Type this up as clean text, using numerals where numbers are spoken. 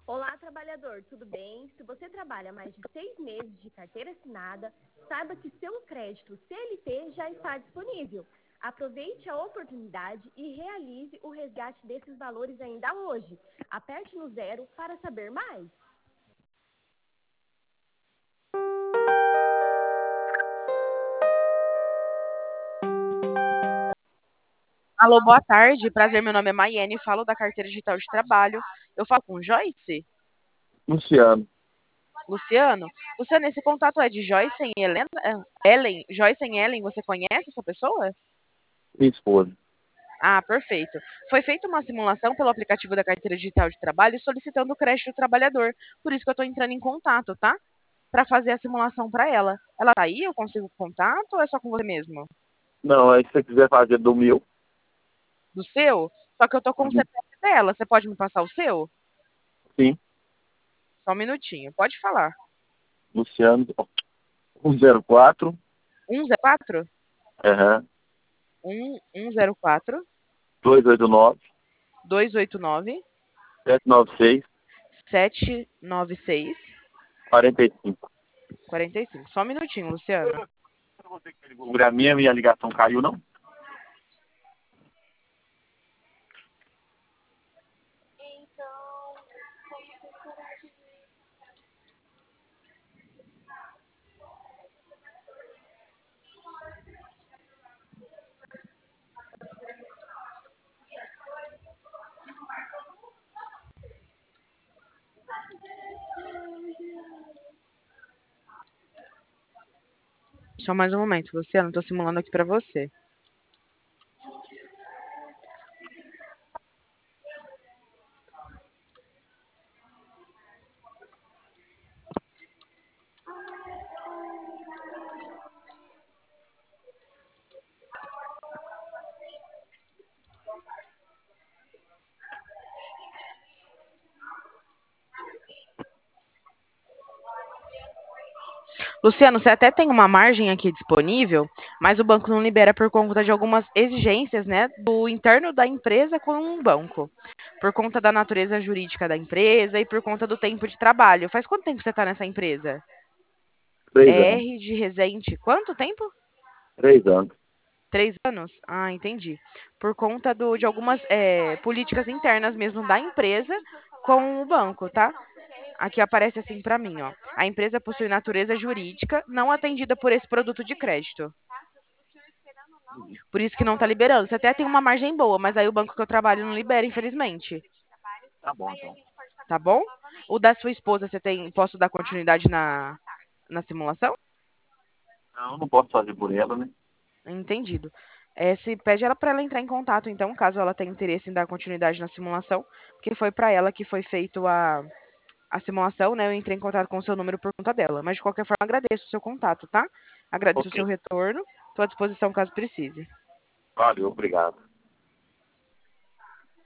Olá, trabalhador, tudo bem? Se você trabalha mais de 6 meses de carteira assinada, saiba que seu crédito CLT já está disponível. Aproveite a oportunidade e realize o resgate desses valores ainda hoje. Aperte no 0 para saber mais. Alô, boa tarde. Prazer, meu nome é Maiane, falo da carteira digital de trabalho. Eu falo com Joyce? Luciano, Luciano? Luciano, esse contato é de Joyce e Helena? Ellen? Joyce e Ellen, você conhece essa pessoa? minha esposa. Ah, perfeito. Foi feita uma simulação pelo aplicativo da carteira digital de trabalho solicitando o crédito do trabalhador. Por isso que eu estou entrando em contato, tá? Para fazer a simulação para ela. Ela tá aí? Eu consigo contato ou é só com você mesmo? Não, aí se você quiser fazer do meu, Do seu? Só que eu tô com o CPF dela. Você pode me passar o seu? sim, Só um minutinho. Pode falar. Luciano, 104, 104? aham, 1104 289, 289 796, 796 45. 45. Só um minutinho, Luciano. Você que ligou pra mim, a minha ligação caiu, não? Só mais um momento, Luciano. Tô simulando aqui pra você. Luciano, você até tem uma margem aqui disponível, mas o banco não libera por conta de algumas exigências, né, do interno da empresa com o banco. Por conta da natureza jurídica da empresa e por conta do tempo de trabalho. Faz quanto tempo você está nessa empresa? 3 anos. R de Resende. Quanto tempo? 3 anos. 3 anos? Ah, entendi. Por conta de algumas políticas internas mesmo da empresa com o banco, tá? Aqui aparece assim para mim, ó. A empresa possui natureza jurídica não atendida por esse produto de crédito. Por isso que não tá liberando. Você até tem uma margem boa, mas aí o banco que eu trabalho não libera, infelizmente. Tá bom, então. Tá bom? O da sua esposa, você tem. Posso dar continuidade na simulação? Não, não posso fazer por ela, né? Entendido. Se pede ela para ela entrar em contato, então, caso ela tenha interesse em dar continuidade na simulação, porque foi para ela que foi feito a simulação, né? Eu entrei em contato com o seu número por conta dela. Mas de qualquer forma, agradeço o seu contato, tá? Agradeço o Ok. seu retorno. Estou à disposição caso precise. Valeu, obrigado.